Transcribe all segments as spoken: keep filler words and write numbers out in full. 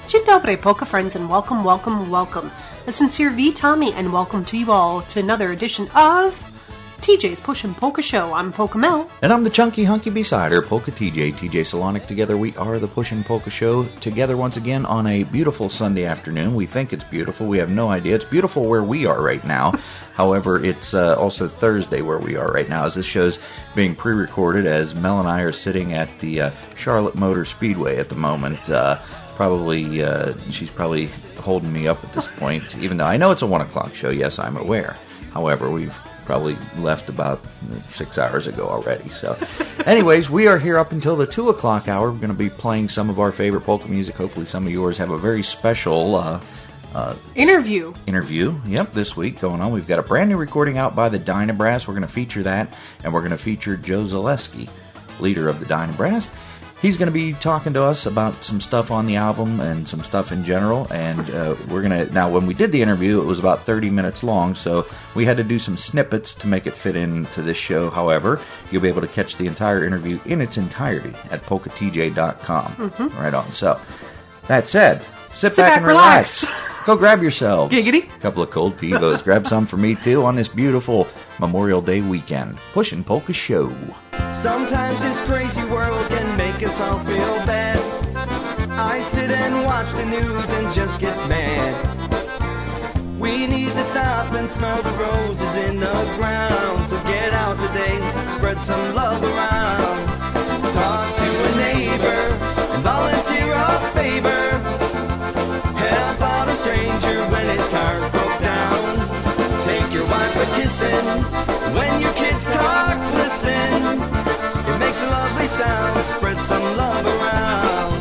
Dzień dobry, polka friends, and welcome, welcome, welcome. A sincere V. Tommy, and welcome to you all to another edition of T J's Pushin' Polka Show. I'm Polka Mel. And I'm the chunky, hunky B-sider, Polka T J, T J Salonic. Together we are the Pushin' Polka Show, together once again on a beautiful Sunday afternoon. We think it's beautiful. We have no idea. It's beautiful where we are right now. However, it's uh, also Thursday where we are right now, as this show's being pre-recorded, as Mel and I are sitting at the uh, Charlotte Motor Speedway at the moment. Uh, probably, uh, she's probably holding me up at this point, even though I know it's a one o'clock show. Yes, I'm aware. However, we've probably left about six hours ago already. So, anyways, we are here up until the two o'clock hour. We're going to be playing some of our favorite polka music. Hopefully some of yours have a very special uh, uh, interview. Interview, yep, this week going on. We've got a brand new recording out by the Dynabrass. We're going to feature that, and we're going to feature Joe Zaleski, leader of the Dynabrass. He's going to be talking to us about some stuff on the album and some stuff in general, and uh, we're going to... Now, when we did the interview, it was about thirty minutes long, so we had to do some snippets to make it fit into this show. However, you'll be able to catch the entire interview in its entirety at polka t j dot com. Mm-hmm. Right on. So, that said, sit, sit back, back and relax. relax. Go grab yourselves Giggity. a couple of cold Pivos. Grab some for me, too, on this beautiful Memorial Day weekend. Pushin' Polka Show. Sometimes this crazy world can make us all feel bad. I sit and watch the news and just get mad. We need to stop and smell the roses in the ground. So get out today, spread some love around. Talk to a neighbor and volunteer a favor. Help out a stranger when his car's broke down. Take your wife a kissing when your kids talk, listen. It makes a lovely sound, spread some love around.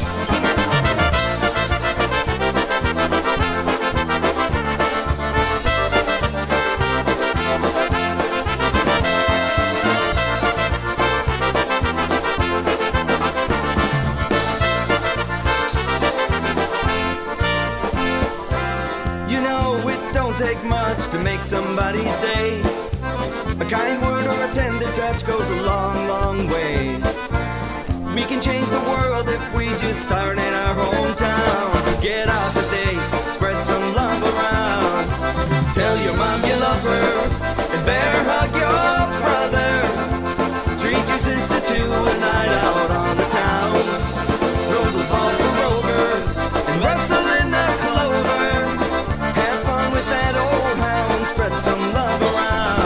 You know, it don't take much to make somebody's day. A kind word or a tender touch goes a long, long way. We can change the world if we just start in our hometown. So get out today, spread some love around. Tell your mom you love her, and bear hug your brother. Treat your sister to a night out on the town. Throw the ball for Rover, and wrestle in the clover. Have fun with that old hound, spread some love around.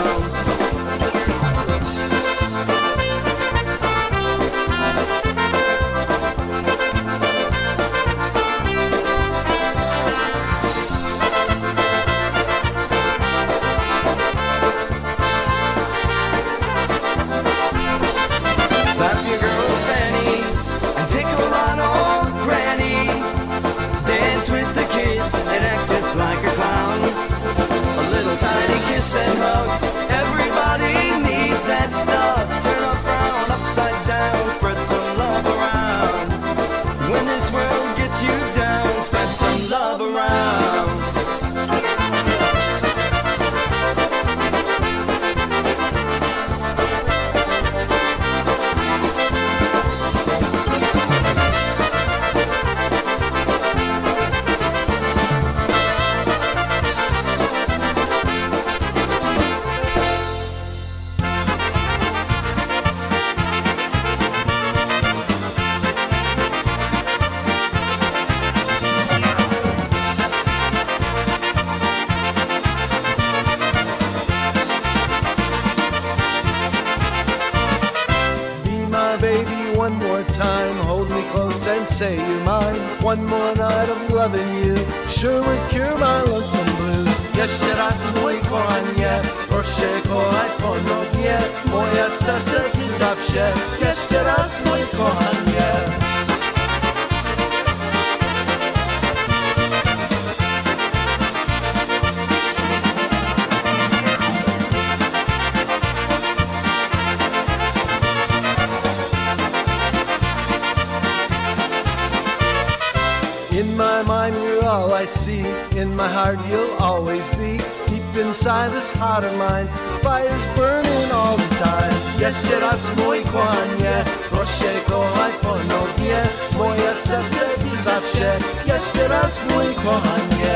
And hug. Everybody needs that stuff. Turn a frown upside down, spread some love around. When this world gets you down, spread some love around. Say you're mine, one more night of loving you sure would cure my lonesome blues. Jeszcze raz mój kochanie, proszę kochaj ponownie. Moje serce ty zawsze, jeszcze raz mój kochanie. In my mind you're all I see, in my heart you'll always be. Deep inside this heart of mine, fire's burning all the time. Jeszcze raz mój kochanie, proszę kochaj ponownie. Moje serce zawsze. Jeszcze raz, mój kochanie.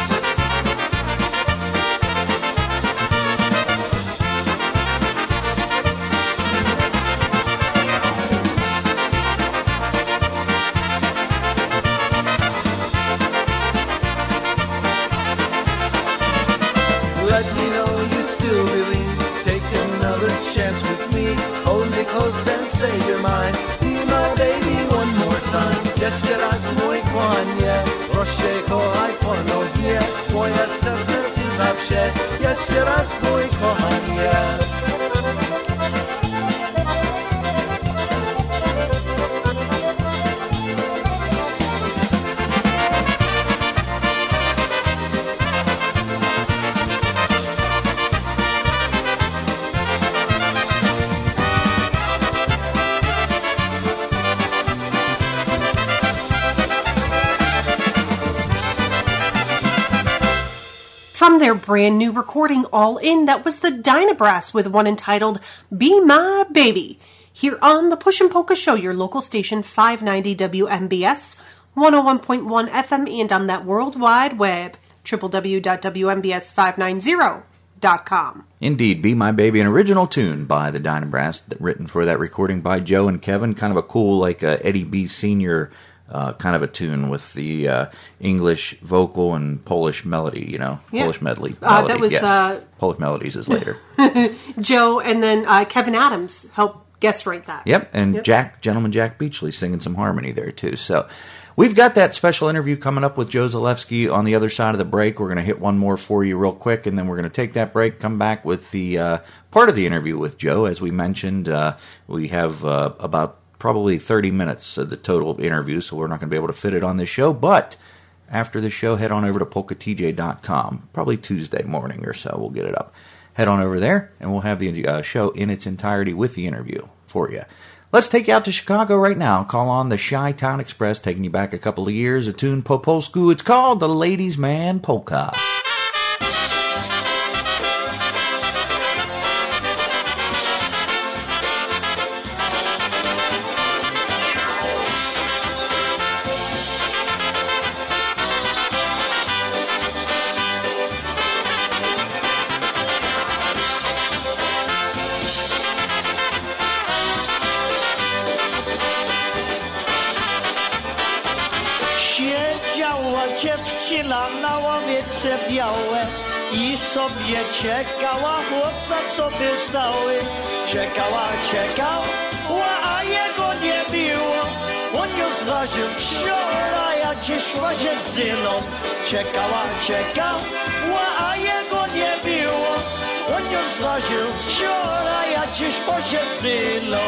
Let me know you still believe. Take another chance with me. Hold me close and say you're mine. Be my baby one more time. Jeszcze raz, mój kochanie. Proszę, kochaj ponownie. Moje serce ty zawsze. Jeszcze raz, mój kochanie. From their brand new recording, All In, that was the Dynabrass with one entitled Be My Baby. Here on the Push and Polka Show, your local station, five ninety W M B S, one oh one point one F M, and on that World Wide Web, w w w dot w m b s five ninety dot com. Indeed, Be My Baby, an original tune by the Dynabrass, written for that recording by Joe and Kevin. Kind of a cool, like uh, Eddie B. Senior Uh, kind of a tune with the uh, English vocal and Polish melody, you know, Yeah. Polish medley. Uh, melody, that was, yes. uh, Polish melodies is later. Joe and then uh, Kevin Adams helped guest write that. Yep, and Yep. Jack, Gentleman Jack Beachley singing some harmony there too. So we've got that special interview coming up with Joe Zalewski on the other side of the break. We're going to hit one more for you real quick, and then we're going to take that break, come back with the uh, part of the interview with Joe. As we mentioned, uh, we have uh, about probably thirty minutes of the total interview, so we're not going to be able to fit it on this show. But after the show, head on over to polka t j dot com. Probably Tuesday morning or so, we'll get it up. Head on over there, and we'll have the uh, show in its entirety with the interview for you. Let's take you out to Chicago right now. Call on the Chi-Town Express, taking you back a couple of years, a tune po polsku. It's called the Ladies' Man Polka. Siedziała dziewczyna na ławiece białe i sobie czekała, chłopca sobie stały. Czekała, czekała, a jego nie było. On ją zważył wczoraj, a dziś łazie zyną. Czekała, czekała, a jego nie było. On ją zważył wczoraj, a dziś łazie zyną.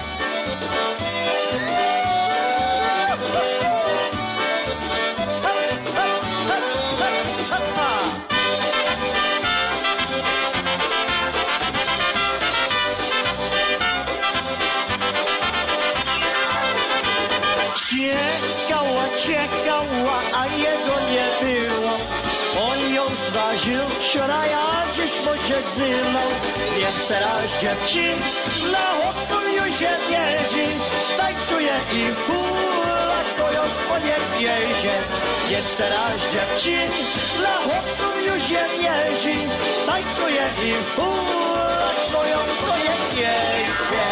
Czekała, czekała, a jego nie było. On ją zważył wczoraj, a dziś może zynął. Więc teraz dziewczyn dla chłopców już nie wierzy. Tańcuje i hula, to ją podniesie. Więc teraz dziewczyn dla chłopców już nie wierzy. Tańcuje i hula, to ją podniesie.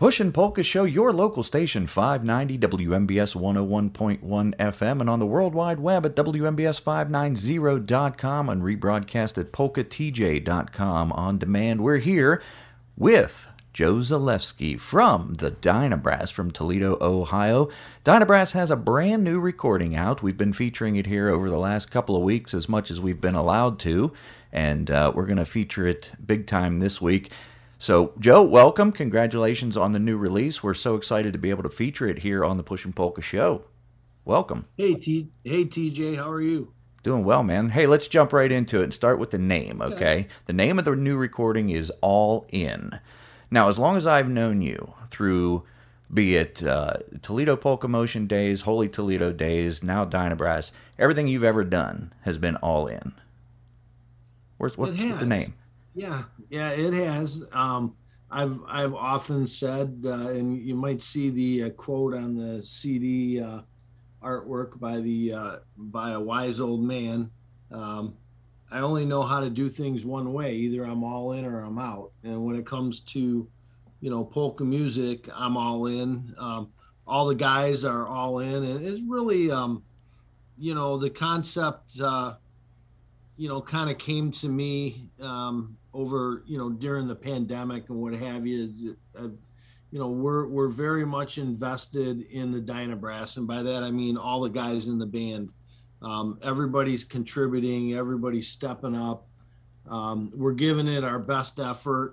Pushin' Polka Show, your local station, five ninety W M B S one oh one point one F M, and on the World Wide Web at W M B S five ninety dot com and rebroadcast at polka t j dot com on demand. We're here with Joe Zalewski from the Dynabrass from Toledo, Ohio. Dynabrass has a brand new recording out. We've been featuring it here over the last couple of weeks as much as we've been allowed to, and uh, we're going to feature it big time this week. So, Joe, welcome. Congratulations on the new release. We're so excited to be able to feature it here on the Pushin' Polka Show. Welcome. Hey, T. Hey, T J. How are you? Doing well, man. Hey, let's jump right into it and start with the name, okay? okay? The name of the new recording is All In. Now, as long as I've known you, through be it uh, Toledo Polka Motion days, Holy Toledo days, now Dynabrass, everything you've ever done has been All In. Where's what's the name? Yeah, yeah, it has. Um, I've I've often said, uh, and you might see the uh, quote on the C D uh, artwork by the uh, by a wise old man. Um, I only know how to do things one way. Either I'm all in or I'm out. And when it comes to, you know, polka music, I'm all in. Um, all the guys are all in. And it's really, um, you know, the concept, uh, you know, kind of came to me um, over, you know, during the pandemic and what have you. Is, uh, you know, we're we're very much invested in the Dynabrass. And by that, I mean all the guys in the band. Um, everybody's contributing, everybody's stepping up. Um, we're giving it our best effort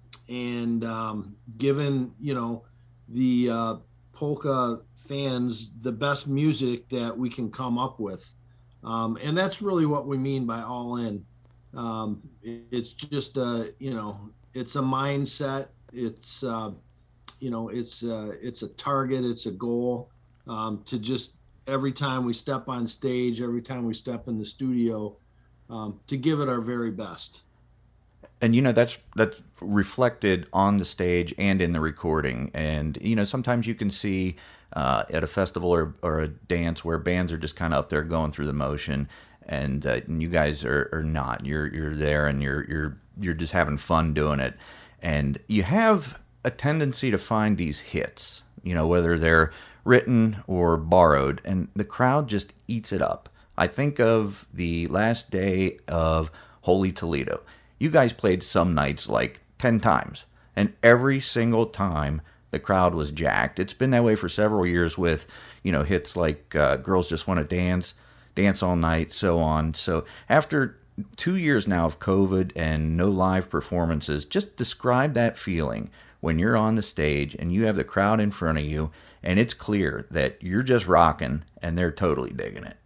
and um, giving, you know, the uh, polka fans the best music that we can come up with. Um, and that's really what we mean by all in. Um, it, it's just, a, you know, it's a mindset. It's, uh, you know, it's, uh, it's a target. It's a goal um, to just, every time we step on stage, every time we step in the studio, um, to give it our very best. And, you know, that's that's reflected on the stage and in the recording. And, you know, sometimes you can see uh, at a festival or, or a dance where bands are just kind of up there going through the motion, and, uh, and you guys are, are not. You're you're there and you're you're you're just having fun doing it. And you have a tendency to find these hits, you know, whether they're written or borrowed, and the crowd just eats it up. I think of the last day of Holy Toledo. You guys played some nights like ten times, and every single time the crowd was jacked. It's been that way for several years with, you know, hits like uh, Girls Just Want to Dance, Dance All Night, so on. So after two years now of COVID and no live performances, just describe that feeling when you're on the stage and you have the crowd in front of you and it's clear that you're just rocking and they're totally digging it.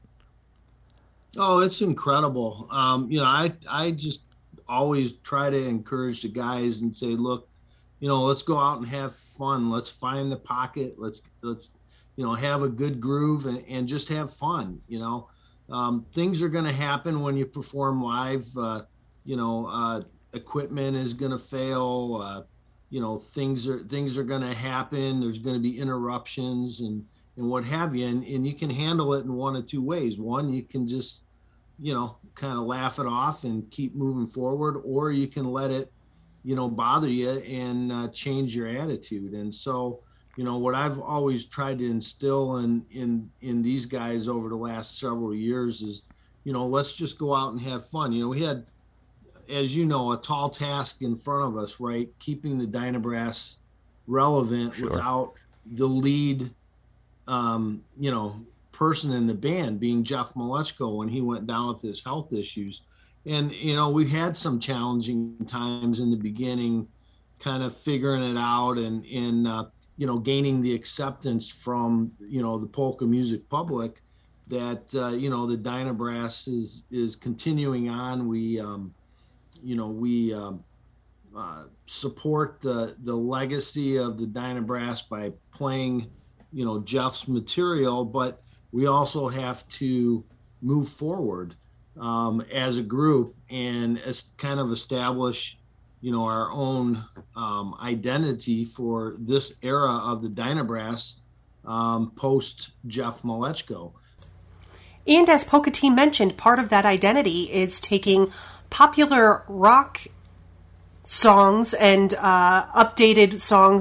Oh, it's incredible. Um, you know, I, I just always try to encourage the guys and say, look, you know, let's go out and have fun. Let's find the pocket. Let's, let's, you know, have a good groove and, and just have fun. You know, um, things are going to happen when you perform live. Uh, you know, uh, equipment is going to fail. Uh, you know, things are, things are going to happen. There's going to be interruptions and, and what have you. And, and you can handle it in one of two ways. One, you can just, you know, kind of laugh it off and keep moving forward, or you can let it, you know, bother you and uh, change your attitude. And so, you know, what I've always tried to instill in, in, in these guys over the last several years is, you know, let's just go out and have fun. You know, we had, as you know, a tall task in front of us, right? Keeping the Dynabrass relevant sure. without the lead, um, you know, person in the band being Jeff Malechko when he went down with his health issues. And, you know, we had some challenging times in the beginning, kind of figuring it out and, and uh, you know, gaining the acceptance from, you know, the polka music public that, uh, you know, the Dynabrass is, is continuing on. We, um, you know, we um, uh, support the, the legacy of the Dynabrass by playing, you know, Jeff's material, but we also have to move forward um, as a group and as kind of establish, you know, our own um, identity for this era of the Dynabrass um, post Jeff Malechko. And as Polka Team mentioned, part of that identity is taking popular rock songs and uh, updated songs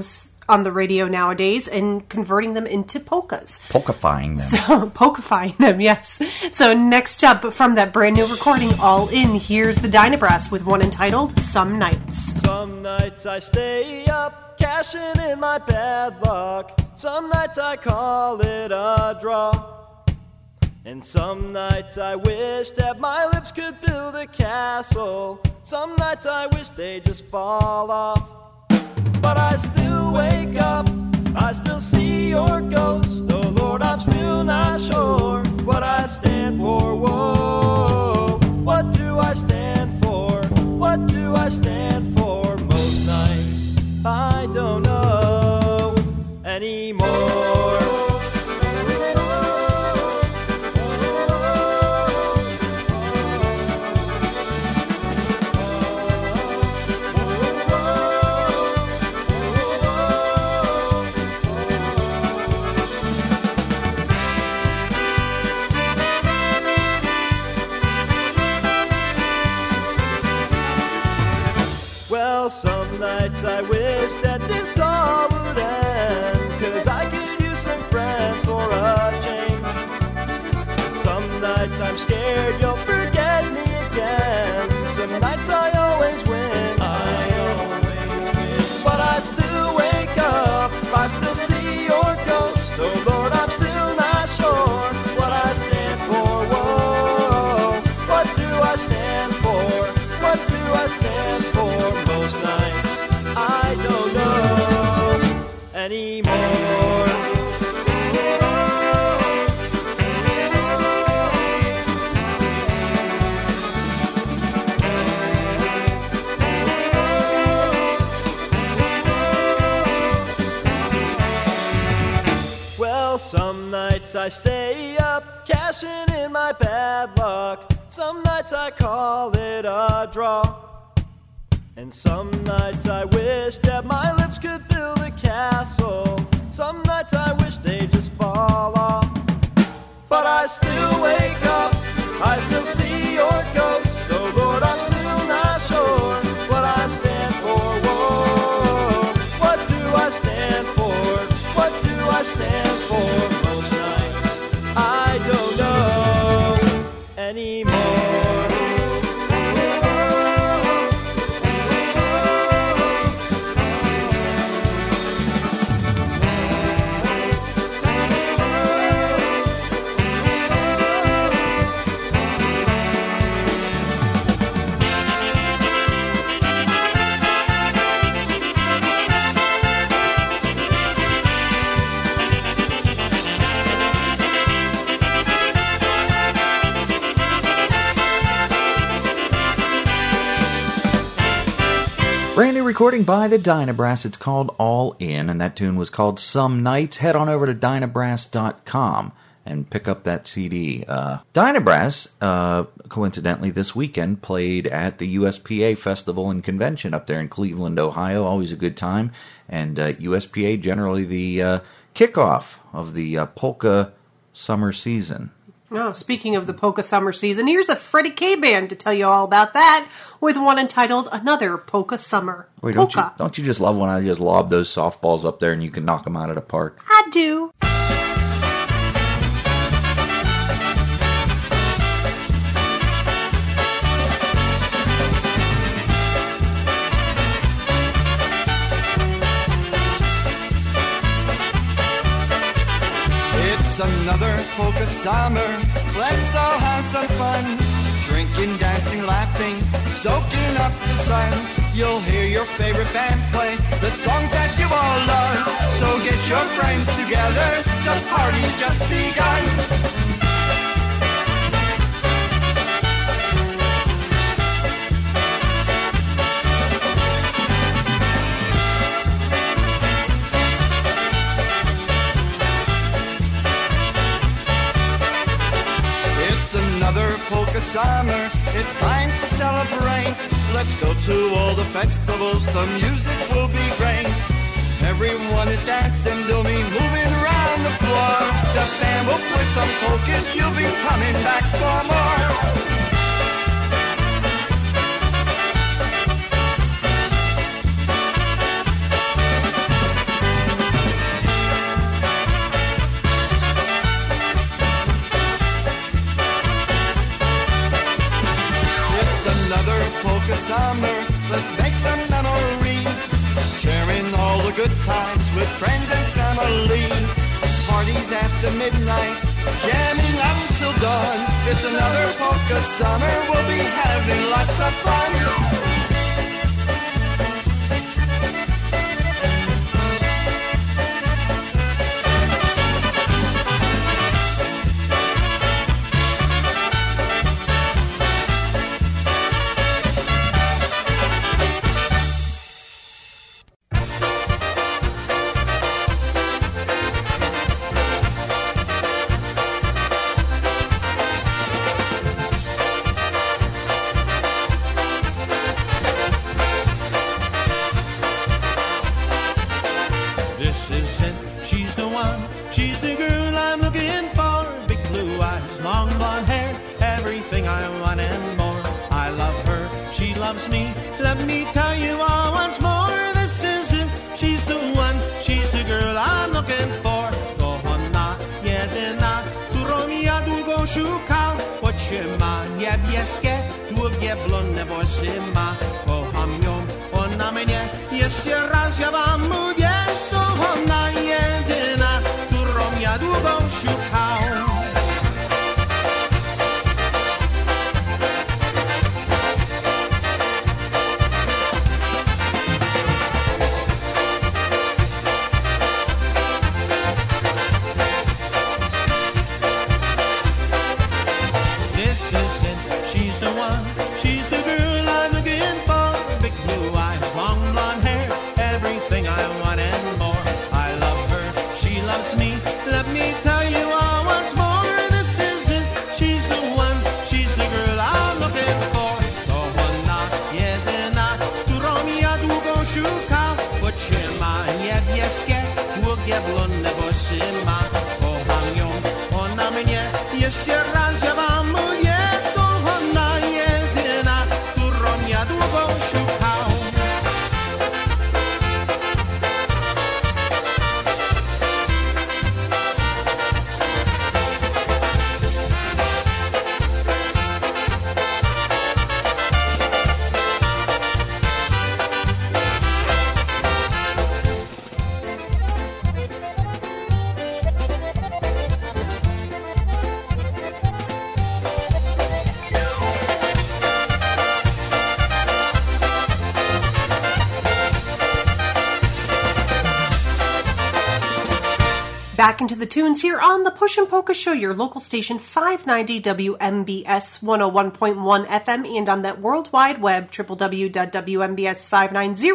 on the radio nowadays and converting them into polkas. Polkifying them. So, polkifying them, yes. So next up from that brand new recording, All In, here's the Dynabrass with one entitled Some Nights. Some nights I stay up, cashing in my bad luck. Some nights I call it a draw. And some nights I wish that my lips could build a castle. Some nights I wish they'd just fall off. But I still wake up, I still see your ghost. Oh Lord, I'm still not sure what I stand for. Whoa, what do I stand for? What do I stand for? Most nights I don't know anymore. Some nights I wish that this all would end, 'cause I could use some friends for a change. Some nights I'm scared you'll forget me again. Some nights I always win, I always win. But I still wake up, I still see your ghost. Oh Lord, I'm still not sure what I stand for. Whoa, what do I stand for? What do I stand for? Most nights I don't know anymore. Well, some nights I stay up, cashing in my bad luck. Some nights I call it a draw. And some nights I wish that my lips could build a castle. Some nights I wish they'd just fall off. But I still wake up, I still see your ghost. Oh Lord, I'm still not sure what I stand for. Whoa, what do I stand for? What do I stand for? Most nights I don't know anymore. Brand new recording by the Dynabrass. It's called All In, and that tune was called Some Nights. Head on over to dynabrass dot com and pick up that C D. Uh, Dynabrass, uh, coincidentally, this weekend played at the U S P A Festival and Convention up there in Cleveland, Ohio. Always a good time. And uh, U S P A, generally the uh, kickoff of the uh, polka summer season. Oh, speaking of the polka summer season, here's the Freddie K Band to tell you all about that with one entitled Another Polka Summer. Wait, don't polka. you, don't you just love when I just lob those softballs up there and you can knock them out of the park? I do. It's another polka summer, let's all have some fun. Drinking, dancing, laughing, soaking up the sun. You'll hear your favorite band play the songs that you all love. So get your friends together, the party's just begun. Another polka summer, it's time to celebrate. Let's go to all the festivals, the music will be great. Everyone is dancing, they'll be moving around the floor. The band will play some polkas, you'll be coming back for more. summer. Let's make some memories, sharing all the good times with friends and family. Parties after midnight, jamming until dawn. It's another polka summer, we'll be having lots of fun. This is it, she's the one, she's the girl I'm looking for. Big blue eyes, long blonde hair, everything I want and more. I love her, she loves me, let me tell you all once more. This is it, she's the one, she's the girl I'm looking for. To ona jedyna, którą ja długo szukał. Oczyma niebieskie, długie blonde włosy ma. Kocham ją, ona mnie, jeszcze raz ja wam mówię. Ona jedyna, którą ja długo szukał. This is it, she's the one, she's the girl I'm looking for. Big blue eyes, long blonde hair, everything I want and more. Me. Let me tell you all once more. This is it, she's the one, she's the girl I'm looking for. To ona jedyna, którą ja długo szukał. Oczyma niebieskie, długie blonde włosy ma. Kocham ją, ona mnie, jeszcze raz ja wam mówię. To ona jedyna, którą ja długo szukał. Back into the tunes here on the Pushin' Polka Show, your local station, five ninety W M B S one oh one point one F M, and on that World Wide Web, w w w dot w m b s five ninety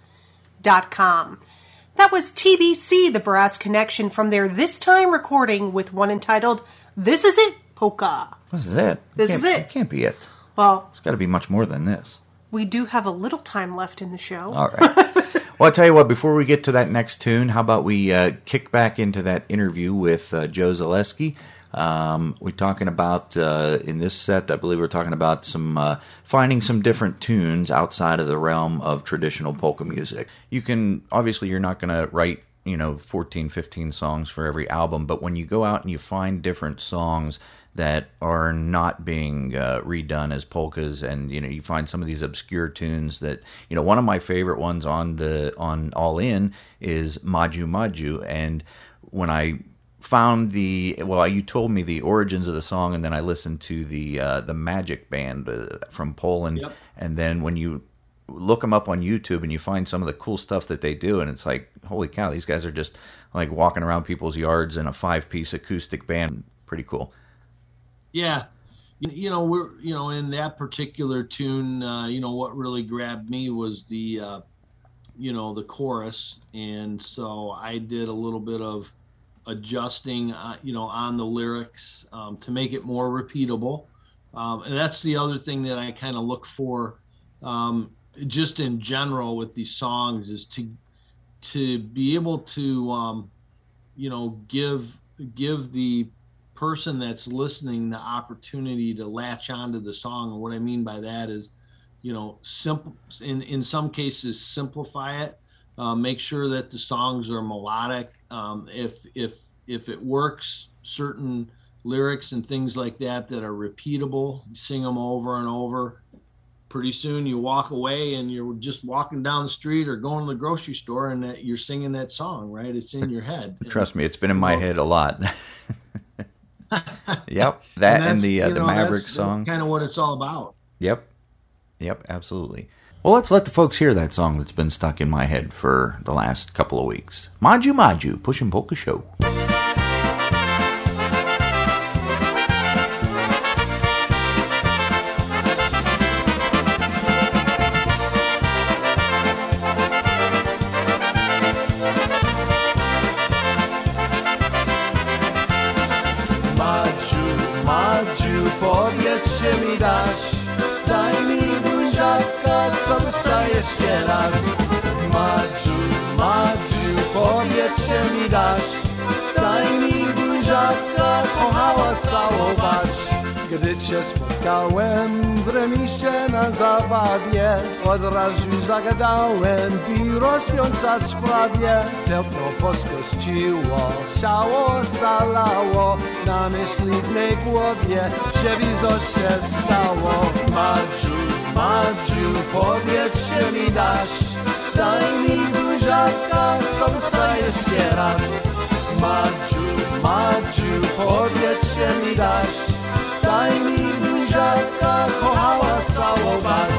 dot com. That was T B C, the Brass Connection, from their This Time recording with one entitled, This Is It, Polka. This is it. This Can't- is it. It can't be it. Well, It's got to be much more than this. we do have a little time left in the show. All right. Well, I'll tell you what, before we get to that next tune, how about we uh, kick back into that interview with uh, Joe Zaleski. Um, we're talking about, uh, in this set, I believe we're talking about some uh, finding some different tunes outside of the realm of traditional polka music. You can, obviously, you're not going to write, you know, fourteen, fifteen songs for every album, but when you go out and you find different songs that are not being uh, redone as polkas, and you know you find some of these obscure tunes that, you know, one of my favorite ones on the on All In is Maju Maju, and when I found the well, you told me the origins of the song, and then I listened to the uh, the Magic Band uh, from Poland, Yep. and then when you look them up on YouTube and you find some of the cool stuff that they do, and it's like, holy cow, these guys are just like walking around people's yards in a five-piece acoustic band. Pretty cool. Yeah, you, you know we're you know in that particular tune, uh, you know what really grabbed me was the uh, you know the chorus, and so I did a little bit of adjusting, uh, you know, on the lyrics um, to make it more repeatable, um, and that's the other thing that I kind of look for, um, just in general with these songs, is to to be able to um, you know give give the person that's listening the opportunity to latch onto the song. And what I mean by that is, you know, simple in in some cases simplify it, uh, make sure that the songs are melodic. Um, if if if it works, certain lyrics and things like that that are repeatable, sing them over and over. pretty soon you walk away and you're just walking down the street or going to the grocery store and that you're singing that song, right? It's in your head. Trust me, it's been in my head a lot. Yep, that and, and the uh, the know, Maverick that's, song. That's kind of what it's all about. Yep, yep, absolutely. Well, let's let the folks hear that song that's been stuck in my head for the last couple of weeks. Maju Maju, Pushin' Polka Show. Powiedzcie mi dasz, daj mi buziaka, serca jeszcze raz. Madziu, Madziu, powiedzcie mi dasz, daj mi buziaka, kochała całować. Gdy cię spotkałem w remisie na zabawie, od razu zagadałem, by rozwiązać sprawie. Tętno poskościło, ciało zalało, na myśliwnej głowie, żeby coś się stało. Madziu, Madziu, powiedzcie mi dasz, daj mi buziaka, serca jeszcze raz. Madziu, Madziu, powiedzcie mi dasz, daj mi buziaka, kochała całować.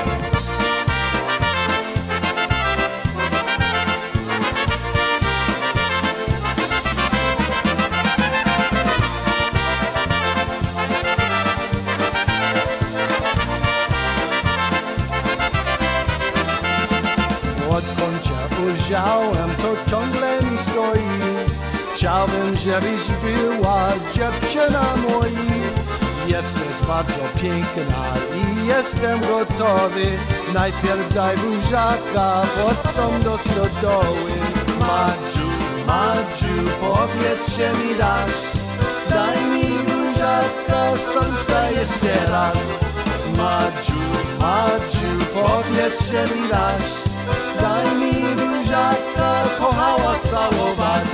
Odkąd cię ujrzałem, to ciągle mi stoi. Chciałbym, żebyś była dziewczyna moja. Jesteś bardzo piękna i jestem gotowy. Najpierw daj buziaka, potem do stodoły. Madziu, Madziu, powiedzcie mi dasz, daj mi buziaka, serca jeszcze raz. Madziu, Madziu, powiedzcie mi dasz, daj mi buziaka, kochała całować.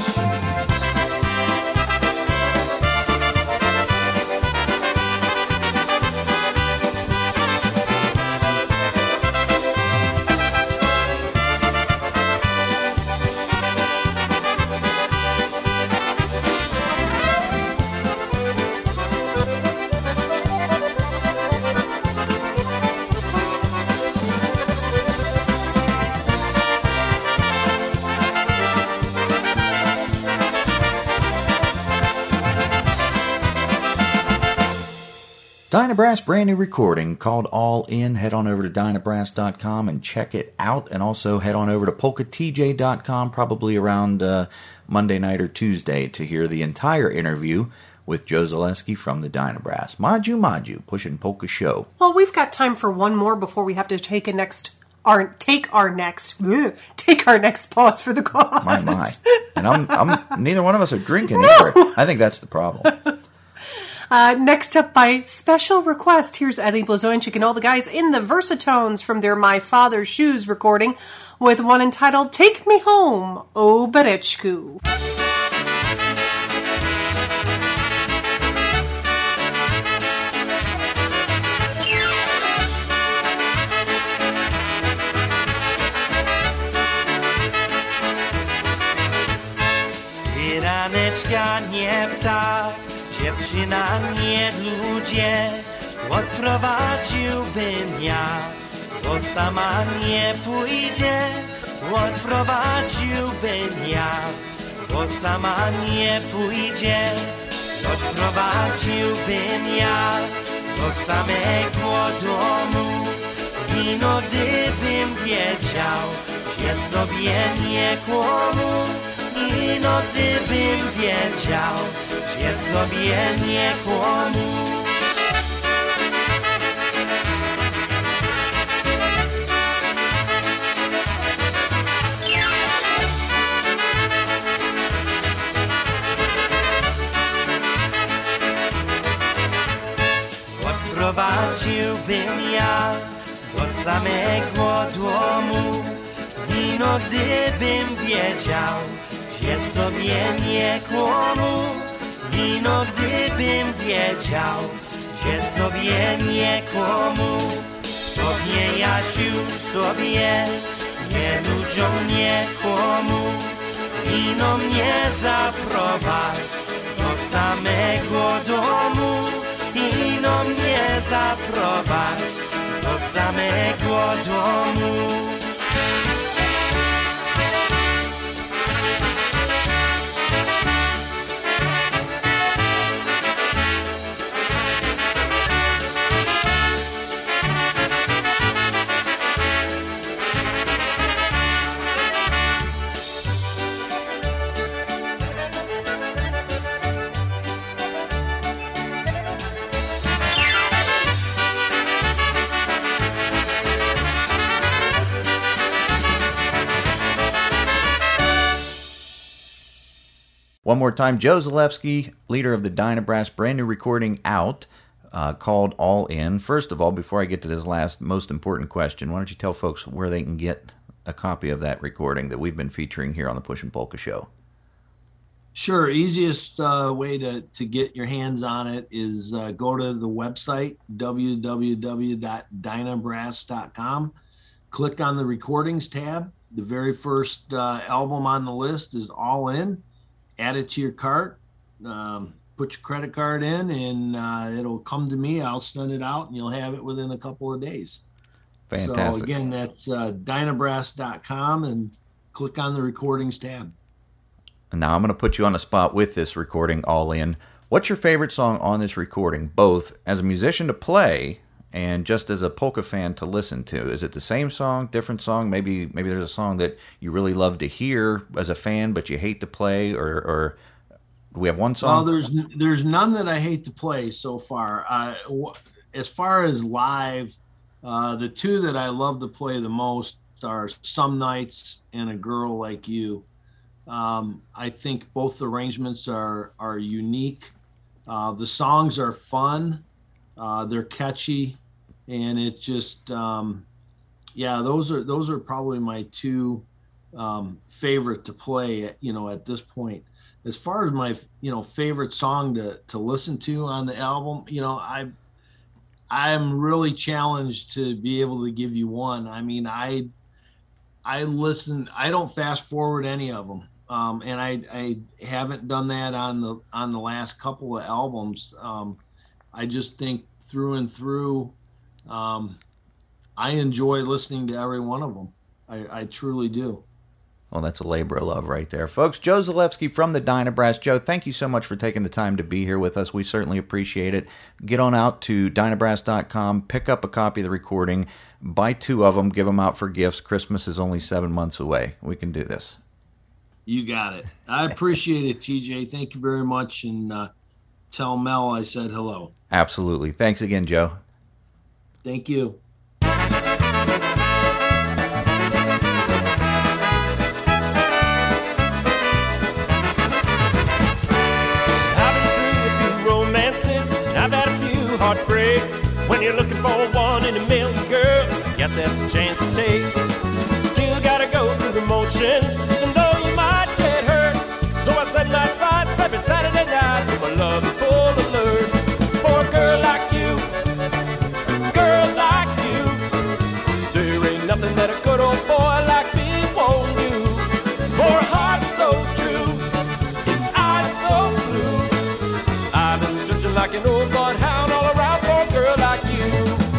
Dynabrass brand new recording called All In. Head on over to dynabrass dot com and check it out. And also head on over to polka t j dot com probably around uh, Monday night or Tuesday to hear the entire interview with Joe Zaleski from the Dynabrass. Maju Maju, Pushin' Polka Show. Well, we've got time for one more before we have to take a next... Our, take our next... Ugh, take our next pause for the cause. My, my. And I'm, I'm neither one of us are drinking either. I think that's the problem. Uh, next up by special request, here's Eddie Blazonczyk and all the guys in the Versatones from their My Father's Shoes recording with one entitled Take Me Home, O Bereczku. Syraneczka nie ptak, dziewczyna nie ludzie, odprowadziłbym ja, bo sama nie pójdzie, odprowadziłbym ja, bo sama nie pójdzie, odprowadziłbym ja do samego domu, i no gdybym wiedział, że sobie nie kłamał, i no gdybym wiedział, że sobie nie kłamał. Odprowadziłbym ja do samego domu, i no gdybym wiedział, że sobie nie kłamał, i no gdybym wiedział, że sobie nie kłamał, Sobie Jasiu, sobie, nie ludziom nikomu, ino mnie zaprowadź do samego domu, ino mnie zaprowadź do samego domu. One more time, Joe Zalewski, leader of the Dynabrass, brand new recording out uh, called All In. First of all, before I get to this last most important question, why don't you tell folks where they can get a copy of that recording that we've been featuring here on the Pushin' Polka Show? Sure. Easiest uh, way to, to get your hands on it is uh, go to the website, w w w dot dynabrass dot com. Click on the recordings tab. The very first uh, album on the list is All In. Add it to your cart, um, put your credit card in, and uh, it'll come to me. I'll send it out, and you'll have it within a couple of days. Fantastic. So, again, that's uh, dynabrass dot com, and click on the recordings tab. And now I'm going to put you on the spot with this recording, All In. What's your favorite song on this recording, both as a musician to play and just as a polka fan to listen to? Is it the same song, different song? Maybe maybe there's a song that you really love to hear as a fan, but you hate to play, or, or do we have one song? Well, there's there's none that I hate to play so far. Uh, as far as live, uh, the two that I love to play the most are Some Nights and A Girl Like You. Um, I think both arrangements are are unique. Uh, the songs are fun. Uh, they're catchy, and it just, um, yeah, those are those are probably my two um, favorite to play. You know, at this point, as far as my you know favorite song to to listen to on the album, you know, I I'm really challenged to be able to give you one. I mean, I I listen. I don't fast forward any of them, um, and I I haven't done that on the on the last couple of albums. Um, I just think through and through, um, I enjoy listening to every one of them. I, I truly do. Well, that's a labor of love right there. Folks, Joe Zalewski from the Dynabrass. Joe, thank you so much for taking the time to be here with us. We certainly appreciate it. Get on out to dynabrass dot com, pick up a copy of the recording, buy two of them, give them out for gifts. Christmas is only seven months away. We can do this. You got it. I appreciate it, T J. Thank you very much, and uh, tell Mel I said hello. Absolutely. Thanks again, Joe. Thank you. I've had a few heartbreaks. When you're looking for one in a million, girl, guess that's a chance to take. Still gotta go through the motions, even though you might get hurt. So I set my sights every Saturday night with my love in full alert. For a girl like you, girl like you, there ain't nothing that a good old boy like me won't do. For a heart so true, and eyes so blue, I've been searching like an old bloodhound all around for a girl like you.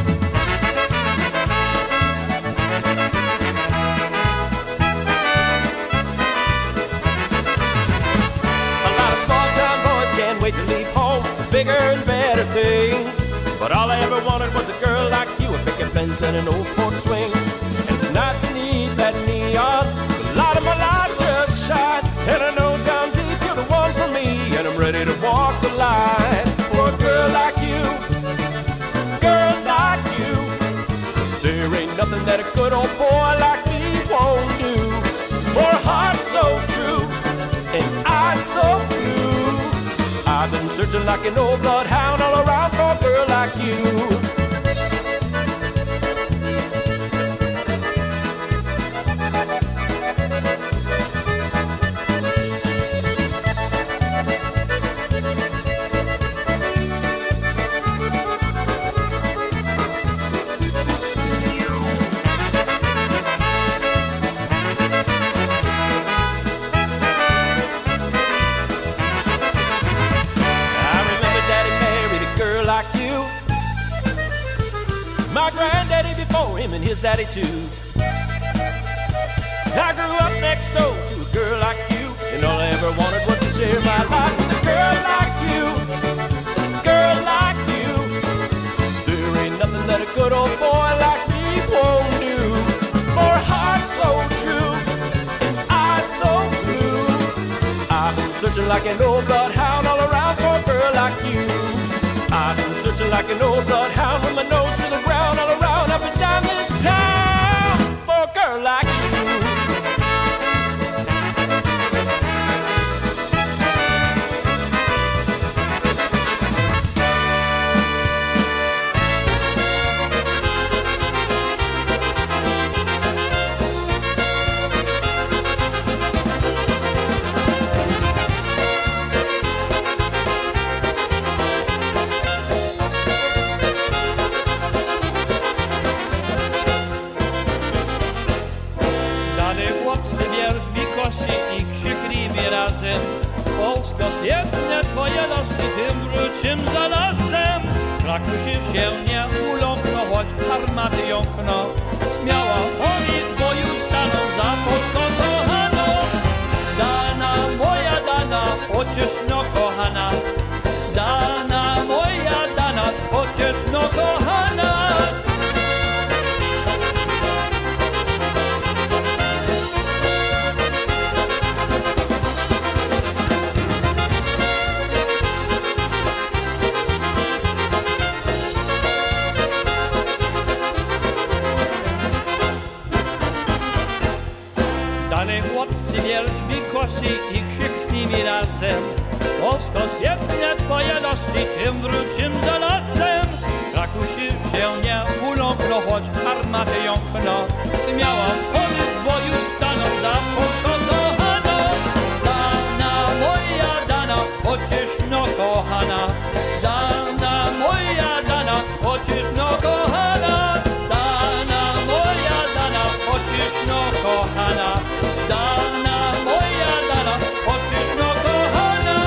A lot of small-town boys can't wait to leave home for bigger and better things. But all I ever wanted was a girl like you, a picket fence and an old porch swing. And tonight beneath that neon, the light of my life just shine. And I know down deep you're the one for me, and I'm ready to walk the line. For a girl like you, girl like you, there ain't nothing that a good old boy like me won't do. For a heart so true, and eyes so blue, I've been searching like an old bloodhound all around for a girl like you. my granddaddy before him and his daddy too. I grew up next door to a girl like you, and all I ever wanted was to share my life with a girl like you, girl like you. There ain't nothing that a good old boy like me won't do. For a heart so true, and eyes so blue, I've been searching like an old bloodhound all around for a girl like you. I've been searching like an old bloodhound with my nose to the ground all around up and down this town for a girl like you. Jedne twoje losy tym wrócim za lasem. Krakusi się nie uląkną, choć armaty jąkną. Miała oni w boju staną za Polską kochaną. Dana moja dana, chociaż no kochana. Dana moja dana, chociaż no kochana. Wielźbi kosi i krzyknij mi razem. Polsko świetnie twoje losy, tym wrócim za lasem. Krakusi się nie uląkną, choć armaty jąkną. Ty miałam oni w boju staną za Polską kochaną. Dana moja dana, chociaż no kochana. Dana moja dana, chociaż no kochana. Dana moja dana, chociaż no kochana. Dana moja dana, chociaż no kochana.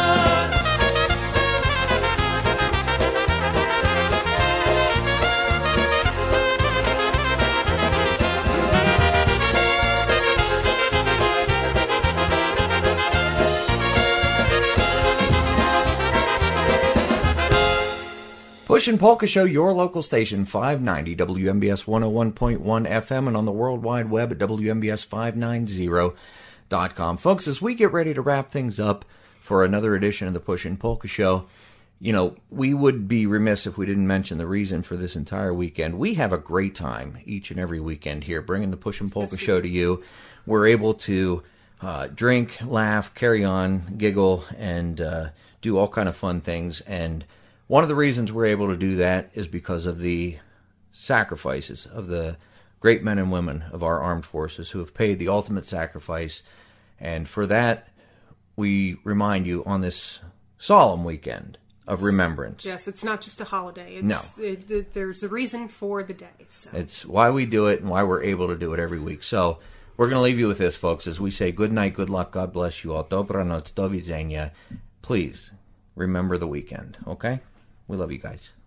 Pushin' Polka Show, your local station, five ninety W M B S one oh one point one F M, and on the World Wide Web at W M B S five ninety dot com. Folks, as we get ready to wrap things up for another edition of the Pushin' Polka Show, you know, we would be remiss if we didn't mention the reason for this entire weekend. We have a great time each and every weekend here, bringing the Pushin' Polka Show to you. We're able to uh, drink, laugh, carry on, giggle, and uh, do all kind of fun things. And one of the reasons we're able to do that is because of the sacrifices of the great men and women of our armed forces who have paid the ultimate sacrifice. And for that, we remind you on this solemn weekend of remembrance. Yes, it's not just a holiday. It's, no. It, it, there's a reason for the day. So. It's why we do it and why we're able to do it every week. So we're going to leave you with this, folks, as we say good night, good luck, God bless you all. Dobranoc, do widzenia. Please remember the weekend, okay? We love you guys.